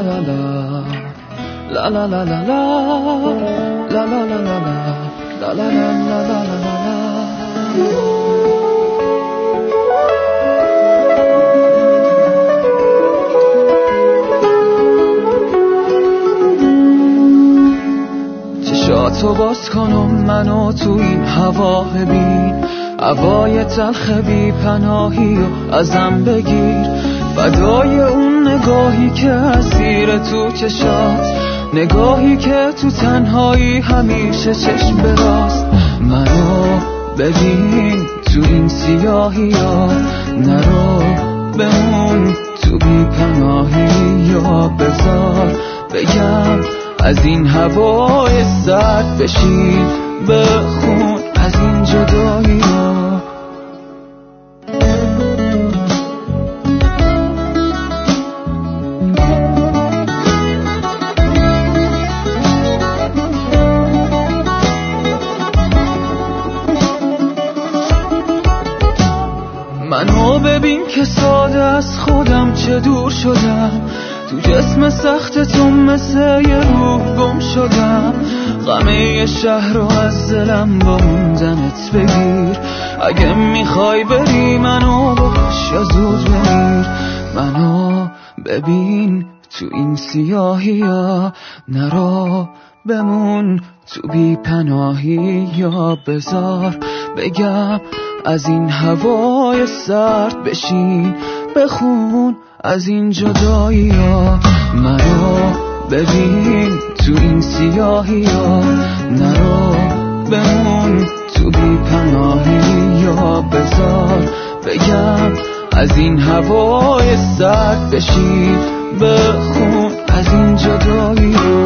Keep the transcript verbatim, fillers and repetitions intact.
la la la la la la la la la la la la la la la la. چشاتو باز کنم منو تو این هوا ببین، هوای تلخ بی پناهی و ازم بگیر، فدای اون نگاهی که اسیر تو چشات، نگاهی که تو تنهایی همیشه چشم براست. منو ببین تو این سیاهی ها، نرو بمون تو بی پناهی یا بذار بگم از این هوای سرد بشین بخون از این جدایی ها. منو ببین که ساده از خودم چه دور شدم، تو جسم سخت تو مثل یه روح گم شدم. غمه شهر رو از دلم با موندنت بگیر، اگه میخوای بری منو باش یا زود بمیر. منو ببین تو این سیاهی ها، نرو بمون تو بی پناهی یا بذار بگم از این هوای سرد بشین بخون از این جدایی ها. منو ببین تو این سیاهی ها، نرو بمون تو بی پناهی یا بذار بگم از این هوای سرد بشین بخون از این جدایی ها.